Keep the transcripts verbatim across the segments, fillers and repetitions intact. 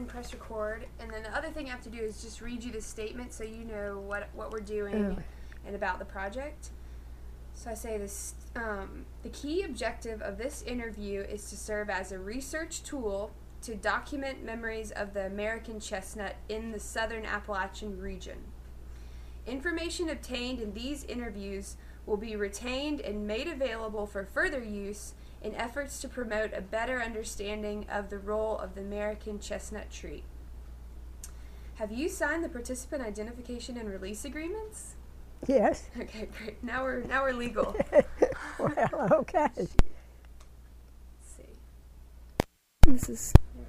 press record, and then the other thing I have to do is just read you the statement so you know what what we're doing Oh. and about the project. So I say this, um, the key objective of this interview is to serve as a research tool to document memories of the American chestnut in the southern Appalachian region. Information obtained in these interviews will be retained and made available for further use in efforts to promote a better understanding of the role of the American chestnut tree. Have you signed the participant identification and release agreements? Yes. Okay, great. Now we're now we're legal. Well, okay. Let's see. This is there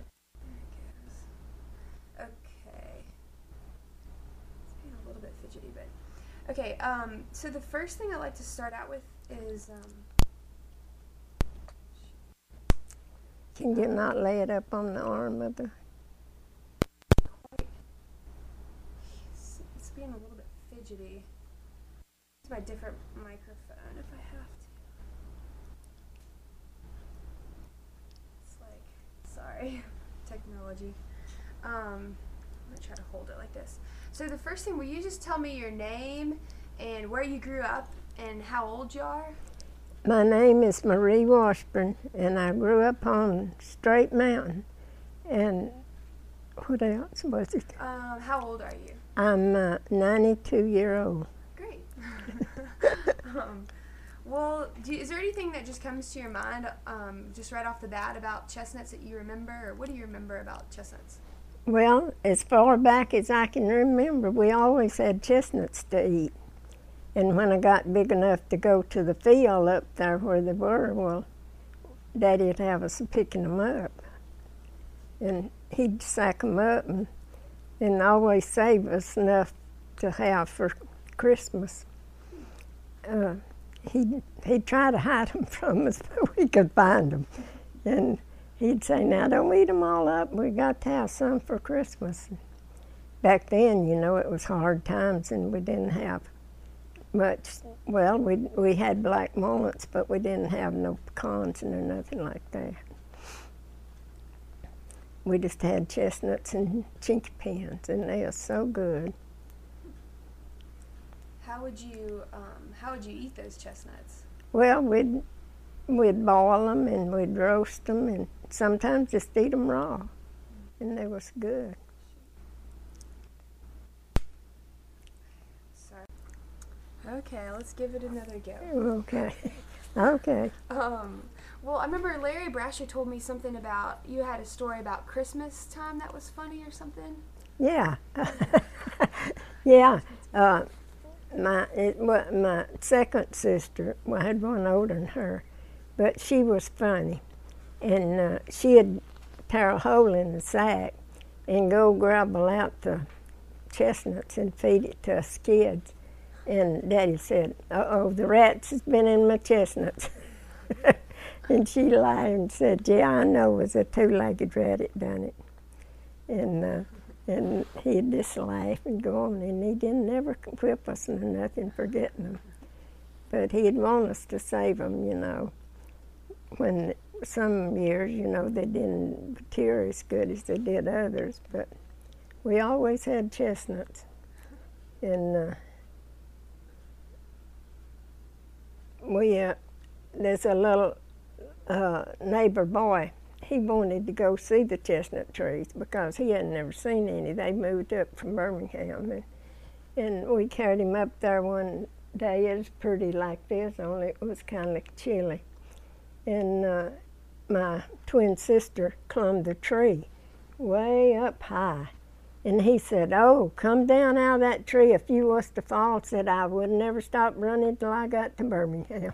it goes. Okay. It's being a little bit fidgety, but okay. Um. So the first thing I like to start out with is um. Can you not lay it up on the arm of the... It's, it's being a little bit fidgety. Use my different microphone if I have to. It's like, sorry, technology. Um, I'm gonna try to hold it like this. So the first thing, will you just tell me your name and where you grew up and how old you are? My name is Marie Washburn, and I grew up on Straight Mountain. And what else was it? Um, how old are you? I'm uh, ninety-two year old. Great. um, well, do you, is there anything that just comes to your mind, um, just right off the bat, about chestnuts that you remember, or what do you remember about chestnuts? Well, as far back as I can remember, we always had chestnuts to eat. And when I got big enough to go to the field up there where they were, well, Daddy'd have us picking them up. And he'd sack them up and, and always save us enough to have for Christmas. Uh, he'd, he'd try to hide them from us, but we could find them. And he'd say, now don't eat them all up, we got to have some for Christmas. Back then, you know, it was hard times and we didn't have much. Well, we we had black walnuts, but we didn't have no pecans or nothing like that. We just had chestnuts and chinky pins, and they are so good. How would you um, how would you eat those chestnuts? Well, we'd we'd boil them and we'd roast them, and sometimes just eat them raw, and they was good. Okay, let's give it another go. Okay, okay. Um, well, I remember Larry Brasher told me something about, you had a story about Christmas time that was funny or something? Yeah, yeah. Uh, my it, well, my second sister, well, I had one older than her, but she was funny, and uh, she'd tear a hole in the sack and go grabble out the chestnuts and feed it to us kids. And Daddy said, uh-oh, the rats has been in my chestnuts. And she lied and said, yeah, I know it was a two-legged rat that done it. And uh, and he'd just laugh and go on, and he didn't never whip us or nothing for getting them. But he'd want us to save them, you know. When some years, you know, they didn't mature as good as they did others, but we always had chestnuts. And uh, we, uh, there's a little uh, neighbor boy, he wanted to go see the chestnut trees because he had never seen any. They moved up from Birmingham, and, and we carried him up there one day. It was pretty like this, only it was kind of chilly. And uh, my twin sister climbed the tree way up high. And he said, oh, come down out of that tree. If you was to fall, said, I would never stop running till I got to Birmingham.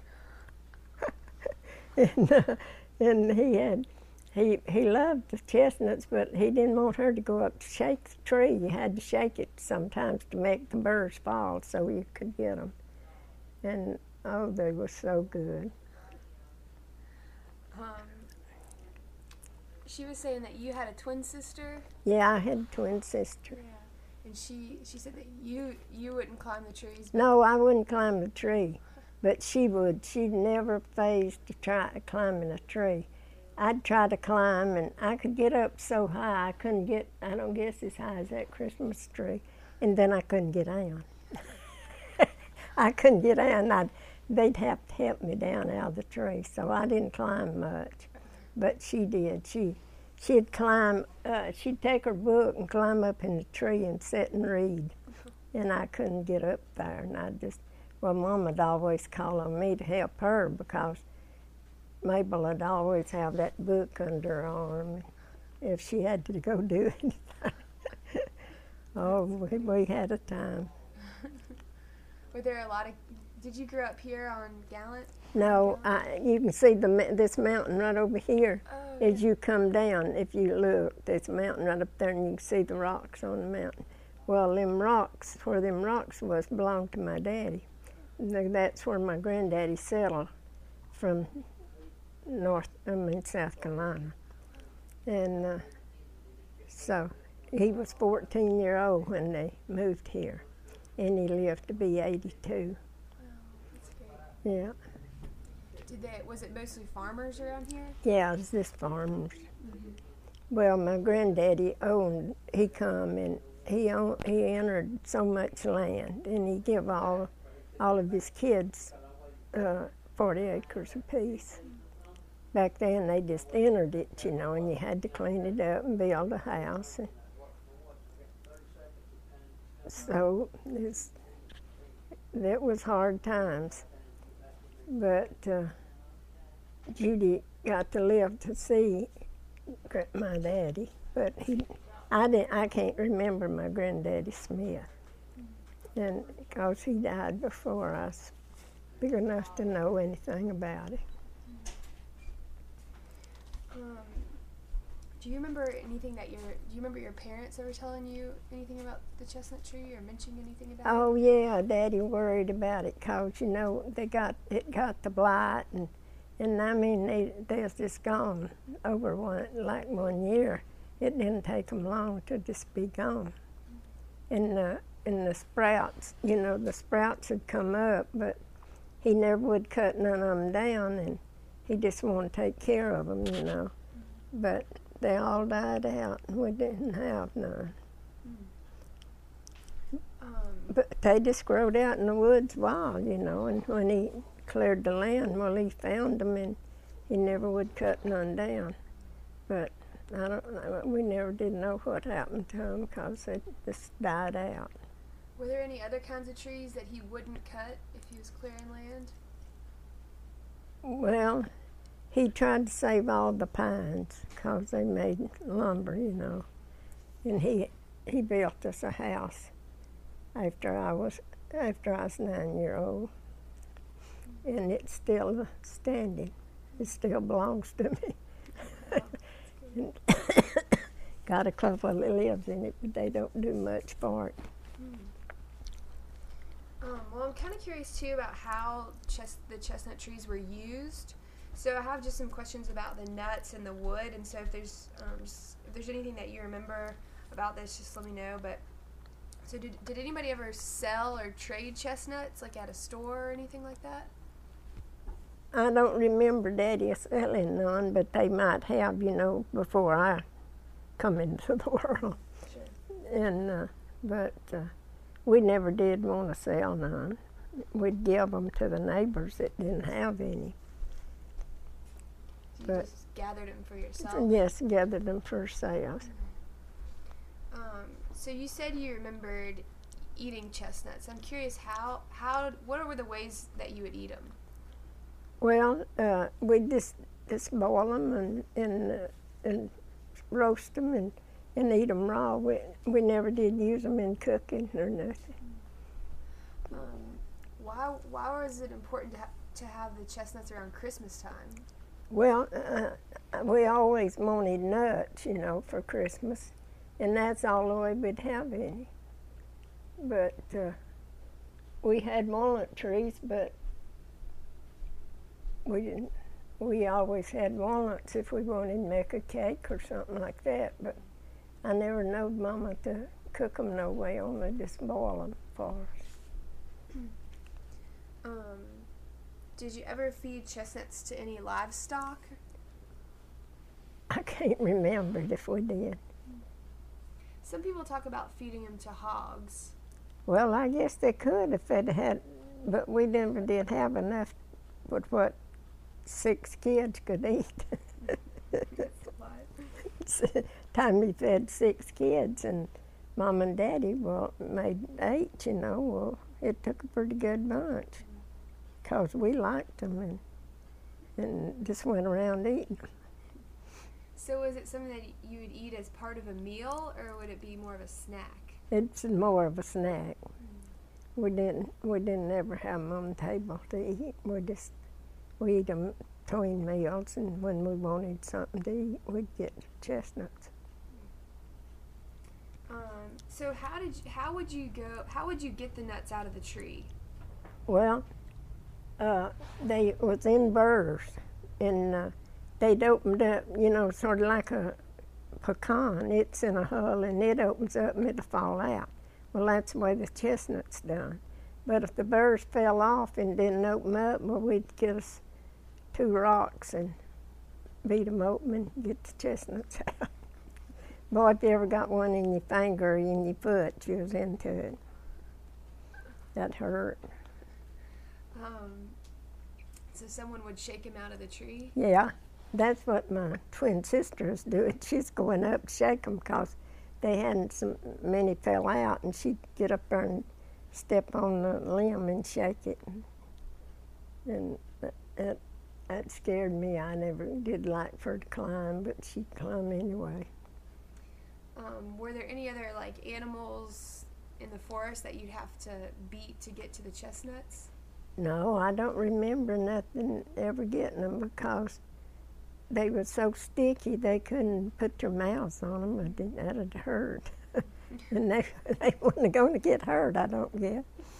and, uh, and he had, he, he loved the chestnuts, but he didn't want her to go up to shake the tree. You had to shake it sometimes to make the birds fall so you could get them. And, oh, they were so good. Um, she was saying that you had a twin sister. Yeah, I had a twin sister. Yeah. And she, she said that you you wouldn't climb the trees. No, I wouldn't climb the tree, but she would. She'd never phased to try climbing a tree. I'd try to climb, and I could get up so high I couldn't get, I don't guess as high as that Christmas tree, and then I couldn't get down. I couldn't get down. I'd, they'd have to help me down out of the tree, so I didn't climb much, but she did. She, she'd climb, uh, she'd take her book and climb up in the tree and sit and read, and I couldn't get up there, and I just, well, Mom would always call on me to help her because Mabel would always have that book under her arm if she had to go do anything. Oh, we, we had a time. Were there a lot of, did you grow up here on Gallant? No, I, you can see the this mountain right over here. Oh, As yeah. you come down, if you look, there's a mountain right up there and you can see the rocks on the mountain. Well, them rocks, where them rocks was, belonged to my daddy. That's where my granddaddy settled from North, I mean South Carolina. And uh, so he was fourteen year old when they moved here, and he lived to be eighty-two. Wow, that's great. Yeah. Did they, was it mostly farmers around here? Yeah, it was just farmers. Mm-hmm. Well, my granddaddy owned, he come and he owned, he entered so much land, and he give all all of his kids uh, forty acres apiece. Back then they just entered it, you know, and you had to clean it up and build a house. And so it's, that was hard times. But uh, Judy got to live to see my daddy, but he, I didn't, I can't remember my granddaddy Smith, and because he died before I was big enough to know anything about it. Um, do you remember anything that your, do you remember your parents ever telling you anything about the chestnut tree or mentioning anything about it? Oh yeah, Daddy worried about it, cause you know they got it got the blight, and and I mean they they was just gone over one like one year. It didn't take them long to just be gone, and uh, and the sprouts, you know, the sprouts had come up, but he never would cut none of them down, and he just wanted to take care of them, you know. But they all died out, and we didn't have none. Um, But they just growed out in the woods wild, you know, and when he cleared the land, well, he found them, and he never would cut none down. But I don't know, we never did know what happened to them because they just died out. were there any other kinds of trees that he wouldn't cut if he was clearing land? Well, he tried to save all the pines because they made lumber, you know, and he he built us a house after I was after I was nine year old, and it's still standing. It still belongs to me. And got a couple that lives in it, but they don't do much for it. Um, well, I'm kind of curious too about how chest- the chestnut trees were used. So I have just some questions about the nuts and the wood, and so if there's um, just, if there's anything that you remember about this, just let me know. But so did did anybody ever sell or trade chestnuts like at a store or anything like that? I don't remember Daddy selling none, but they might have, you know, before I come into the world. Sure. And uh, but uh, we never did want to sell none. We'd give them to the neighbors that didn't have any. You But- just gathered them for yourself. Yes, gathered them for sales. Um, so you said you remembered eating chestnuts. I'm curious how how what were the ways that you would eat them? Well, uh, we just just boil them and and uh, and roast them and, and eat them raw. We we never did use them in cooking or nothing. Um, why why was it important to ha- to have the chestnuts around Christmas time? Well, uh, we always wanted nuts, you know, for Christmas, and that's all the way we'd have any. But uh, we had walnut trees, but we didn't. We always had walnuts if we wanted to make a cake or something like that. But I never knowed Mama to cook them no way, only just boil them for us. Um, did you ever feed chestnuts to any livestock? I can't remember if we did. Some people talk about feeding them to hogs. Well, I guess they could if they'd had, but we never did have enough with what six kids could eat. That's a lot. Time we fed six kids, and Mom and Daddy, well, made eight, you know. Well, it took a pretty good bunch because we liked them and, and just went around eating. So was it something that you would eat as part of a meal, or would it be more of a snack? It's more of a snack. Mm-hmm. We didn't we didn't ever have them on the table to eat. We just we eat them between meals, and when we wanted something to eat, we'd get chestnuts. Um, so how did you, how would you go? How would you get the nuts out of the tree? Well, uh, they was in burrs, and uh, they'd opened up, you know, sort of like a pecan. It's in a hull, and it opens up and it'll fall out. Well, that's the way the chestnut's done. But if the burrs fell off and didn't open up, well, we'd get us two rocks and beat them open and get the chestnuts out. Boy, if you ever got one in your finger or in your foot, you was into it. That hurt. Um, so someone would shake him out of the tree? Yeah. That's what my twin sister is doing. She's going up to shake them because they hadn't, some, many fell out, and she'd get up there and step on the limb and shake it. And that, that, that scared me. I never did like for her to climb, but she'd climb anyway. Um, were there any other like animals in the forest that you'd have to beat to get to the chestnuts? No, I don't remember nothing ever getting them because they were so sticky they couldn't put their mouths on them. I think that'd hurt. And they, they weren't going to get hurt, I don't guess.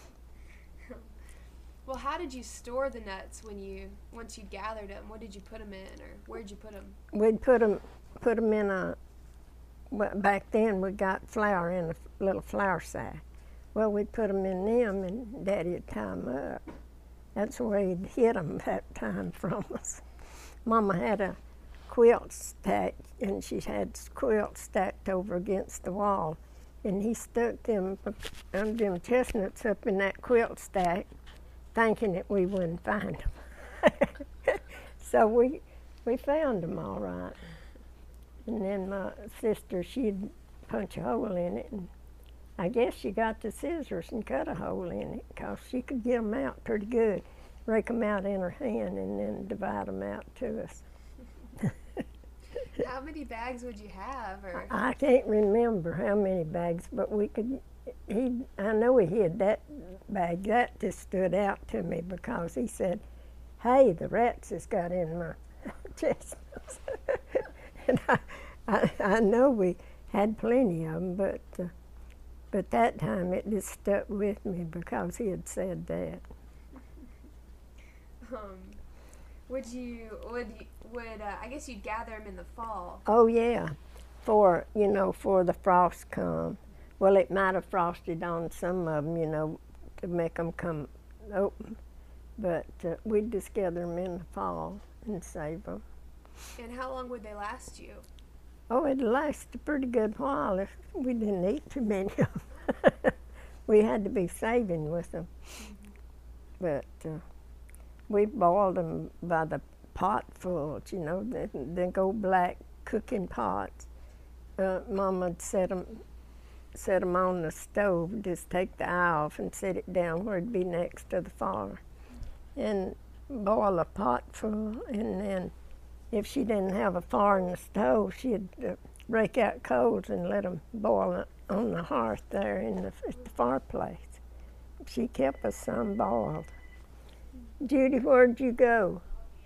Well, how did you store the nuts when you, once you gathered them? What did you put them in, or where'd you put them? We'd put them, put them in a, well, back then we got flour in a little flour sack. Well, we'd put them in them and Daddy'd tie them up. That's where he'd hid them that time from us. Mama had a quilt stack, and she had quilts stacked over against the wall, and he stuck them, um, them chestnuts up in that quilt stack, thinking that we wouldn't find them. So we we found them all right. And then my sister, she'd punch a hole in it, and I guess she got the scissors and cut a hole in it because she could get them out pretty good. Rake them out in her hand and then divide them out to us. How many bags would you have? Or? I can't remember how many bags, but we could, he, I know he hid that bag. That just stood out to me because he said, hey, the rats has got in my chestnuts. And I, I, I know we had plenty of them, but, uh, but that time it just stuck with me because he had said that. Um, would you, would you, would, uh, I guess you'd gather them in the fall. Oh, yeah, for, you know, for the frost come. Well, it might have frosted on some of them, you know, to make them come open. But uh, we'd just gather them in the fall and save them. And how long would they last you? Oh, it'd last a pretty good while if we didn't eat too many of them. We had to be saving with them. Mm-hmm. But uh, we boiled them by the potfuls, you know, the, the old black cooking pots. Uh, Mama'd set them, set them on the stove, just take the eye off and set it down where it'd be next to the fire. And boil a pot full, and then if she didn't have a fire in the stove, she'd uh, rake out coals and let them boil on the hearth there in the, at the fireplace. She kept us some boiled. Judy, where'd you go?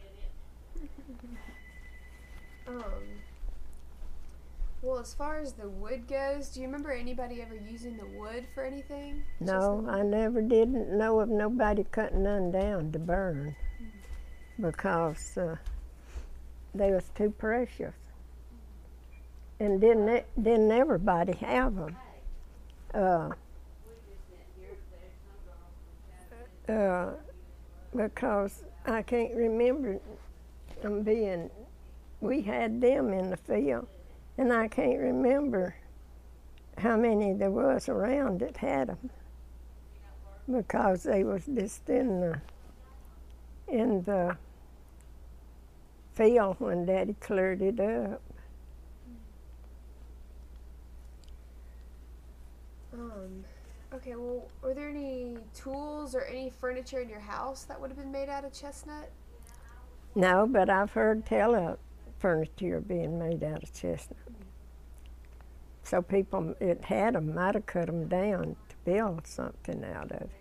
um, well, as far as the wood goes, do you remember anybody ever using the wood for anything? No, I never didn't know of nobody cutting none down to burn mm-hmm. because uh, they was too precious. And didn't didn't everybody have them? Uh, uh, because I can't remember them being we had them in the field, and I can't remember how many there was around that had them, because they was just in the in the field when Daddy cleared it up. Um, okay, well, were there any tools or any furniture in your house that would have been made out of chestnut? No, but I've heard tell of furniture being made out of chestnut. So people that had them might have cut them down to build something out of it.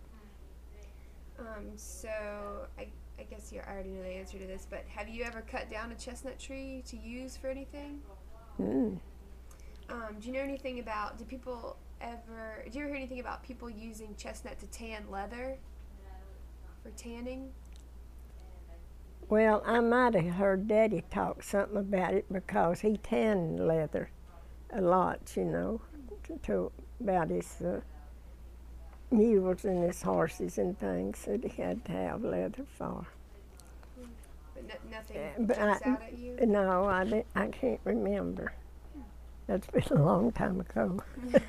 Um, so I, I guess you already know the answer to this, but have you ever cut down a chestnut tree to use for anything? Mm. Um, do you know anything about, do people ever, do you ever hear anything about people using chestnut to tan leather for tanning? Well, I might have heard Daddy talk something about it, because he tanned leather a lot, you know, to, to about his uh, mules and his horses and things that he had to have leather for. But no, nothing Uh, but jumps I- out at you? No, I, di- I can't remember. That's been a long time ago.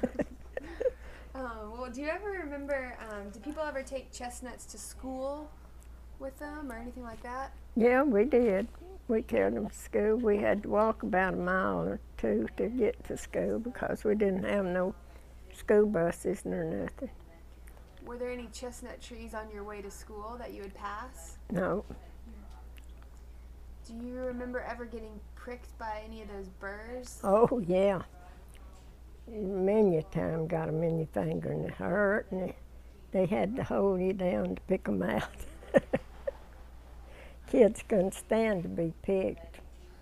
Um, well, do you ever remember, um, do people ever take chestnuts to school with them or anything like that? Yeah, we did. We carried them to school. We had to walk about a mile or two to get to school, because we didn't have no school buses nor nothing. Were there any chestnut trees on your way to school that you would pass? No. Do you remember ever getting pricked by any of those burrs? Oh, yeah. Many a time got them in your finger and it hurt, and they had to hold you down to pick them out. Kids couldn't stand to be picked.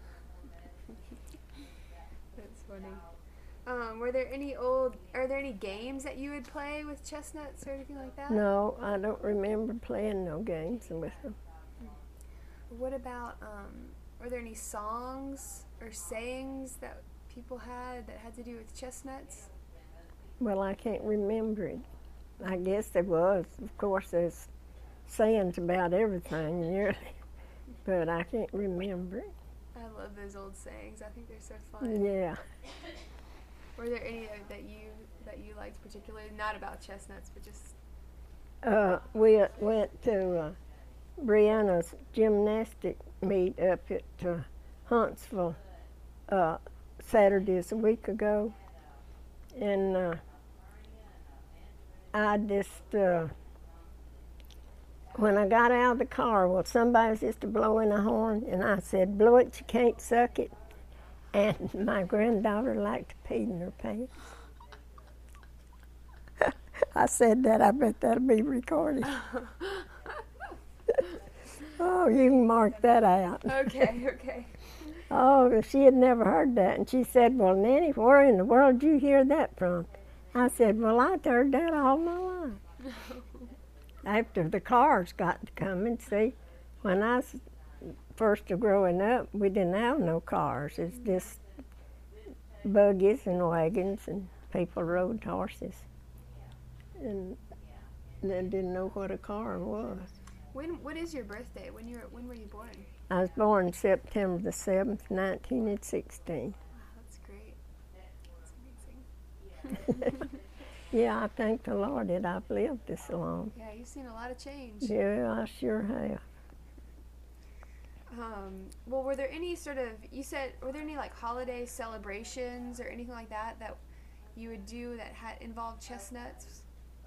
That's funny. Um, were there any old, are there any games that you would play with chestnuts or anything like that? No, I don't remember playing no games with them. What about, um, were there any songs or sayings that people had that had to do with chestnuts? Well, I can't remember it. I guess there was. Of course, there's sayings about everything, nearly, but I can't remember it. I love those old sayings. I think they're so fun. Yeah. Were there any that that you that you liked particularly? Not about chestnuts, but just. Uh, we uh, went to uh, Brianna's gymnastic meet up at uh, Huntsville uh, Saturdays a week ago, and uh, I just, uh, when I got out of the car, well, somebody was just blowing a horn, and I said, "Blow it, you can't suck it." And my granddaughter liked to pee in her pants. I said that. I bet that'll be recorded. Oh, you can mark that out. Okay, okay. Oh, she had never heard that. And she said, "Well, Nanny, where in the world did you hear that from?" I said, "Well, I've heard that all my life." After the cars got to come and see, when I was first growing up, we didn't have no cars. It's just buggies and wagons, and people rode horses. And they didn't know what a car was. When what is your birthday? When you were, when were you born? I was born September the seventh, nineteen sixteen. Wow, that's great. That's amazing. Yeah, I thank the Lord that I've lived this long. Yeah, you've seen a lot of change. Yeah, I sure have. Um, well, were there any sort of, you said, were there any like holiday celebrations or anything like that that you would do that had involved chestnuts?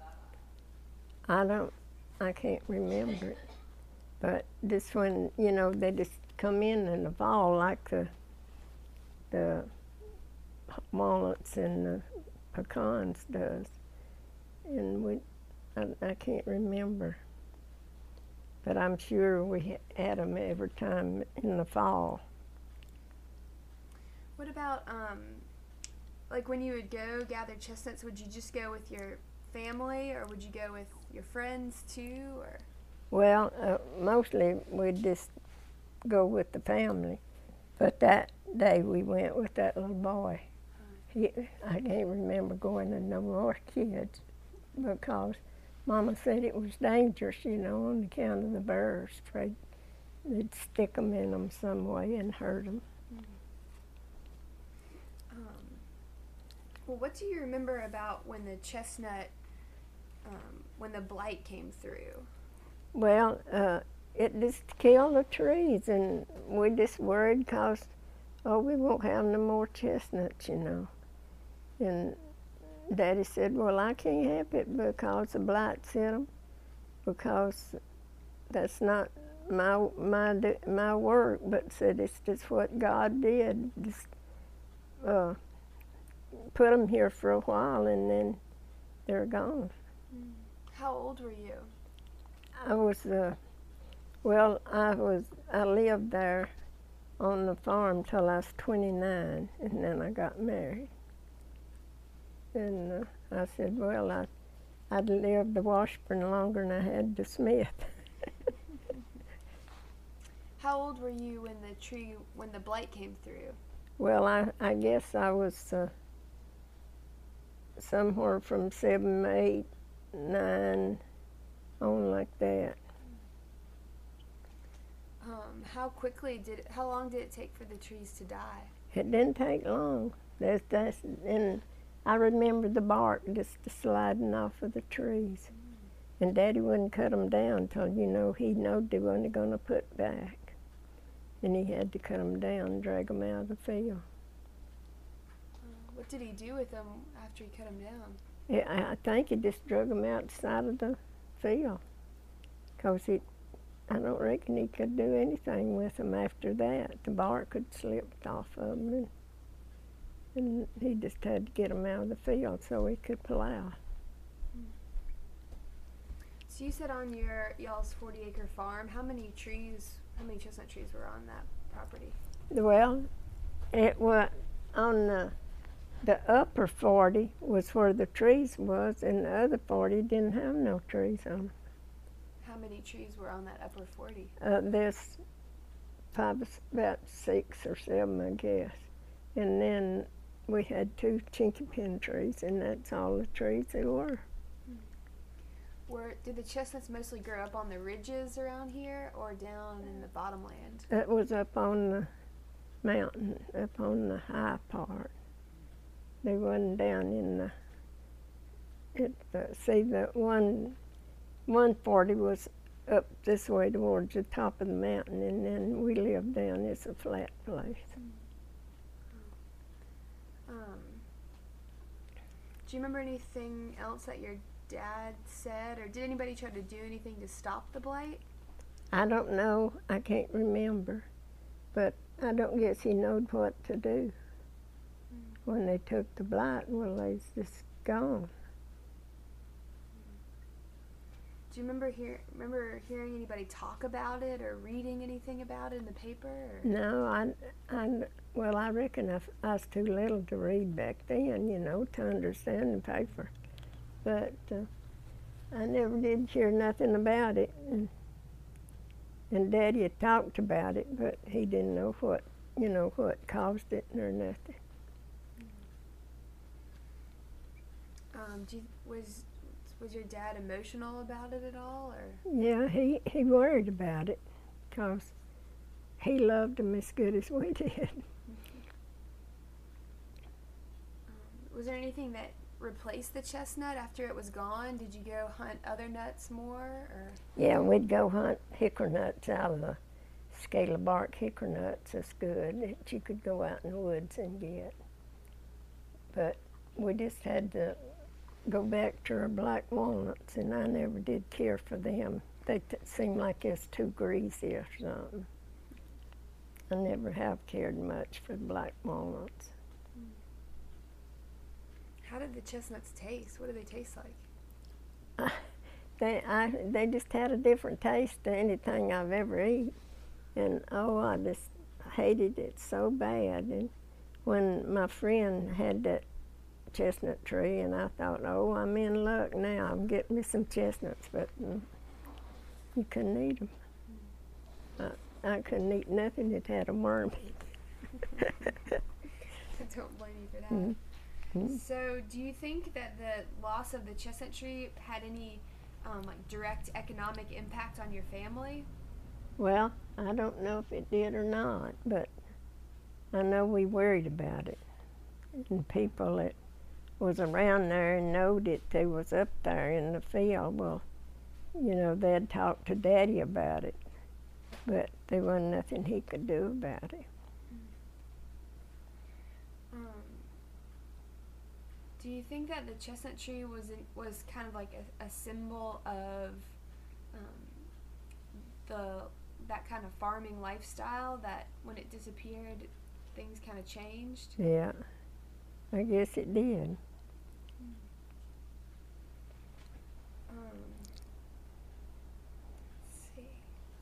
I don't, I can't remember it. But this when, you know, they just come in in the fall like the, the walnuts and the pecans does. And we, I, I can't remember. But I'm sure we had them every time in the fall. What about, um, like when you would go gather chestnuts, would you just go with your family or would you go with your friends too? Or? Well, uh, mostly we'd just go with the family. But that day we went with that little boy. He, I can't remember going to no more kids because Mama said it was dangerous, you know, on account of the birds. Afraid they'd stick them in them some way and hurt them. Um, well, what do you remember about when the chestnut, um, when the blight came through? Well, uh, it just killed the trees, and we just worried because, oh, we won't have no more chestnuts, you know. And Daddy said, well, I can't help it because the blight's in them, because that's not my my my work, but said it's just what God did. Just uh, put them here for a while, and then they're gone. How old were you? I was, uh, well, I was, I lived there on the farm till I was twenty-nine, and then I got married. And uh, I said, well, I, I'd lived to Washburn longer than I had to Smith. How old were you when the tree, when the blight came through? Well, I, I guess I was uh, somewhere from seven, eight, nine, on like that. Um, how quickly did, how long did it take for the trees to die? It didn't take long. That's, that's, and I remember the bark just sliding off of the trees. Mm. And Daddy wouldn't cut them down till, you know, he knowed they weren't going to put back. And he had to cut them down and drag them out of the field. Uh, what did he do with them after he cut them down? Yeah, I, I think he just drug them outside of the field. Because he, I don't reckon he could do anything with them after that. The bark had slipped off of them. And, and he just had to get them out of the field so he could plow. So you said on your y'all's forty acre farm, how many trees, how many chestnut trees were on that property? Well, it was on the, the upper forty was where the trees was, and the other forty didn't have no trees on them. How many trees were on that upper forty? Uh, there's probably about six or seven, I guess. And then we had two chinky pin trees, and that's all the trees there were. Were, did the chestnuts mostly grow up on the ridges around here or down in the bottomland? It was up on the mountain, up on the high part. They wasn't down in the, it, uh, see, the one, one forty was up this way towards the top of the mountain, and then we lived down, it's a flat place. Um, do you remember anything else that your Dad said, or did anybody try to do anything to stop the blight? I don't know. I can't remember. But I don't guess he knowed what to do. Mm. When they took the blight, well, they's just gone. Do you remember hear, remember hearing anybody talk about it or reading anything about it in the paper? Or? No, I, I, well, I reckon I, I was too little to read back then, you know, to understand the paper. But uh, I never did hear nothing about it. And, and Daddy had talked about it, but he didn't know what, you know, what caused it or nothing. Um, do you, was was your dad emotional about it at all, or? Yeah, he, he worried about it, because he loved them as good as we did. Um, was there anything that replace the chestnut after it was gone? Did you go hunt other nuts more? Or? Yeah, we'd go hunt hickory nuts out of the scaly bark hickory nuts. That's good that you could go out in the woods and get. But we just had to go back to our black walnuts, and I never did care for them. They t- seemed like it's too greasy or something. I never have cared much for black walnuts. How did the chestnuts taste? What do they taste like? Uh, they, I, they just had a different taste than anything I've ever eaten. And oh, I just hated it so bad. And when my friend had that chestnut tree, and I thought, oh, I'm in luck now. I'm getting me some chestnuts, but mm, you couldn't eat them. Mm. I, I couldn't eat nothing that had a worm in it. I don't blame you for that. Mm. Mm-hmm. So, do you think that the loss of the chestnut tree had any um, like direct economic impact on your family? Well, I don't know if it did or not, but I know we worried about it. And people that was around there and knowed it, they was up there in the field, well, you know, they'd talk to Daddy about it, but there wasn't nothing he could do about it. Um, do you think that the chestnut tree was in, was kind of like a, a symbol of um, the that kind of farming lifestyle, that when it disappeared, things kind of changed? Yeah, I guess it did. Um, let's see.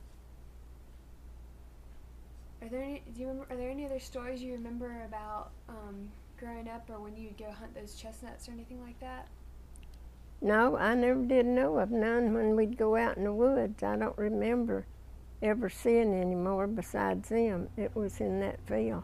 Are there any? Do you remember? Are there any other stories you remember about um, growing up, or when you'd go hunt those chestnuts or anything like that? No, I never did know of none when we'd go out in the woods. I don't remember ever seeing any more besides them. It was in that field.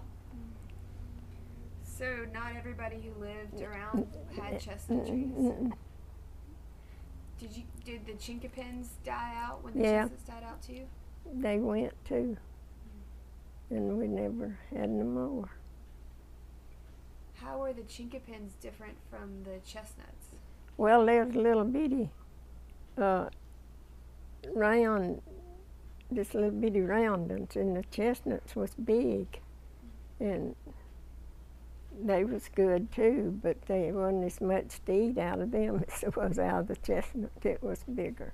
So not everybody who lived around had chestnut trees. Mm-mm. Did you? Did the chinkapins die out when the Yeah. chestnuts died out too? They went too, and we never had no more. How were the chinkapins different from the chestnuts? Well, there's little bitty, uh, round, just little bitty round ones, and the chestnuts was big, and they was good too, but they wasn't as much to eat out of them as it was out of the chestnut. It was bigger.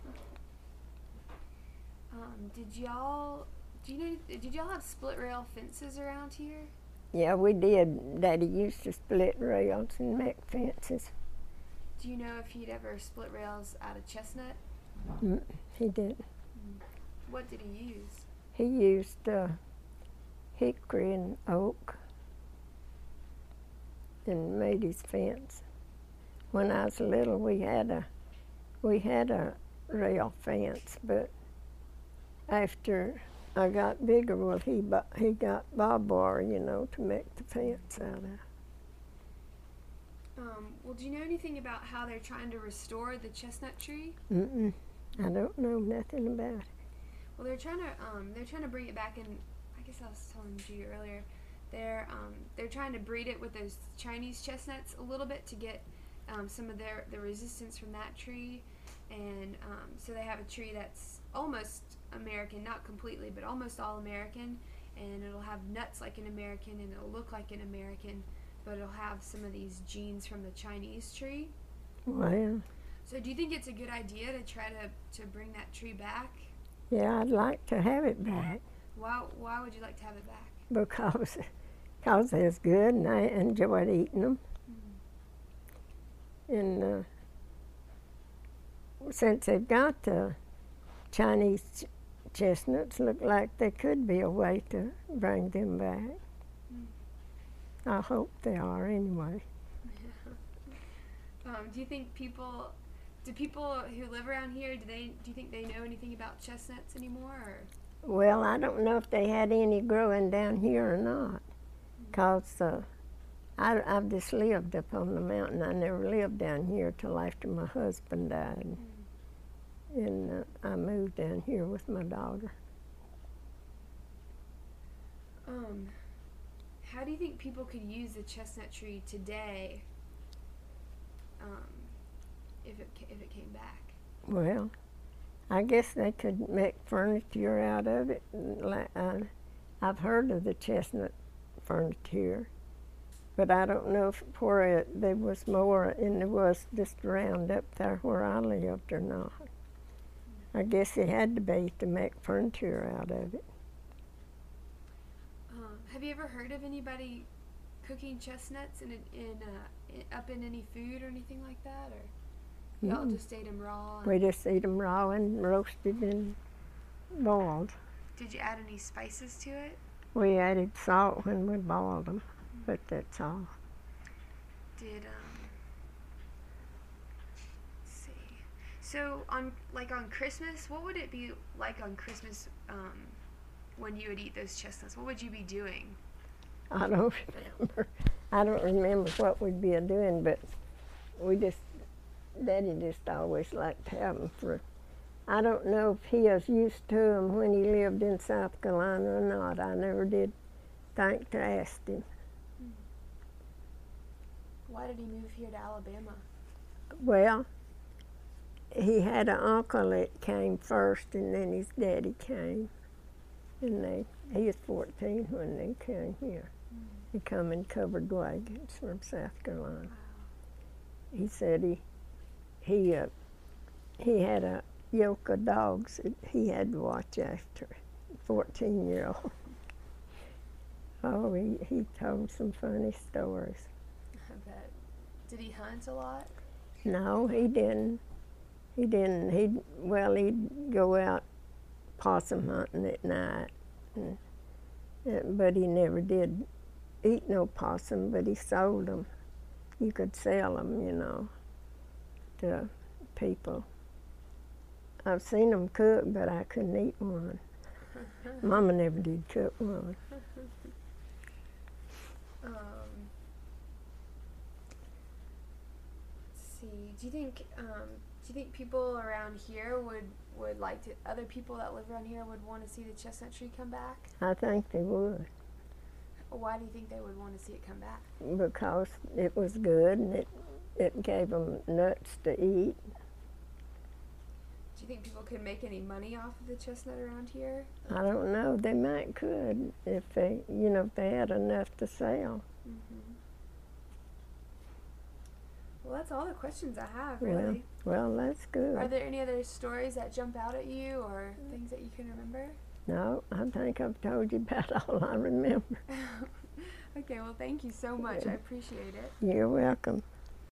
Um, did y'all? Do you know? Did y'all have split rail fences around here? Yeah, we did. Daddy used to split rails and make fences. Do you know if he'd ever split rails out of chestnut? Mm, he did. What did he use? He used uh, hickory and oak and made his fence. When I was little, we had a we had a rail fence, but after I got bigger, well, he bu- he got barbed wire, you know, to make the fence out of. Um, well, do you know anything about how they're trying to restore the chestnut tree? Mm-mm. I don't know nothing about it. Well, they're trying to um, they're trying to bring it back in. I guess I was telling you earlier. They're um, they're trying to breed it with those Chinese chestnuts a little bit to get um, some of their the resistance from that tree, and um, so they have a tree that's almost American, not completely, but almost all American, and it'll have nuts like an American, and it'll look like an American, but it'll have some of these genes from the Chinese tree. Well, So, do you think it's a good idea to try to to bring that tree back? yeah, I'd like to have it back. Why Why would you like to have it back? because cause they was good and I enjoyed eating them. Mm-hmm. And uh, since they've got the Chinese ch- chestnuts, look like there could be a way to bring them back. Mm. I hope they are anyway. um, do you think people, do people who live around here, do they do you think they know anything about chestnuts anymore? Or? Well, I don't know if they had any growing down here or not, because uh, I, I've just lived up on the mountain. I never lived down here till after my husband died. Mm. And uh, I moved down here with my daughter. Um, how do you think people could use the chestnut tree today um, if it if it came back? Well, I guess they could make furniture out of it. Like, uh, I've heard of the chestnut furniture, but I don't know if where it, there was more and there was just around up there where I lived or not. I guess it had to be to make furniture out of it. Um, have you ever heard of anybody cooking chestnuts in, a, in, uh, in up in any food or anything like that, or y'all Mm. just ate them raw? We just eat them raw and roasted and boiled. Did you add any spices to it? We added salt when we boiled them, but that's all. Did um let's see. So on like on Christmas, what would it be like on Christmas um when you would eat those chestnuts? What would you be doing? I don't remember. I don't remember what we'd be doing, but we just, Daddy just always liked to have them for I don't know if he was used to them when he lived in South Carolina or not. I never did think to ask him. Why did he move here to Alabama? Well, he had an uncle that came first, and then his daddy came. And they, he was fourteen when they came here. Mm. He come in covered wagons from South Carolina. Wow. He said he he uh, he had a yoke of dogs that he had to watch after, fourteen-year-old. Oh, he, he told some funny stories. I bet. Did he hunt a lot? No, he didn't. He didn't. He well, he'd go out possum hunting at night, and, uh, but he never did eat no possum. But he sold them. You could sell them, you know, to people. I've seen them cook, but I couldn't eat one. Mama never did cook one. Um, let's see. Do you think um, do you think people around here would, would like to, other people that live around here would want to see the chestnut tree come back? I think they would. Why do you think they would want to see it come back? Because it was good, and it it gave them nuts to eat. Do you think people could make any money off of the chestnut around here? I don't know. They might could if they, you know, if they had enough to sell. Mm-hmm. Well, that's all the questions I have, really. Well, well, that's good. Are there any other stories that jump out at you or things that you can remember? No, I think I've told you about all I remember. Okay, well, thank you so much. I appreciate it. You're welcome.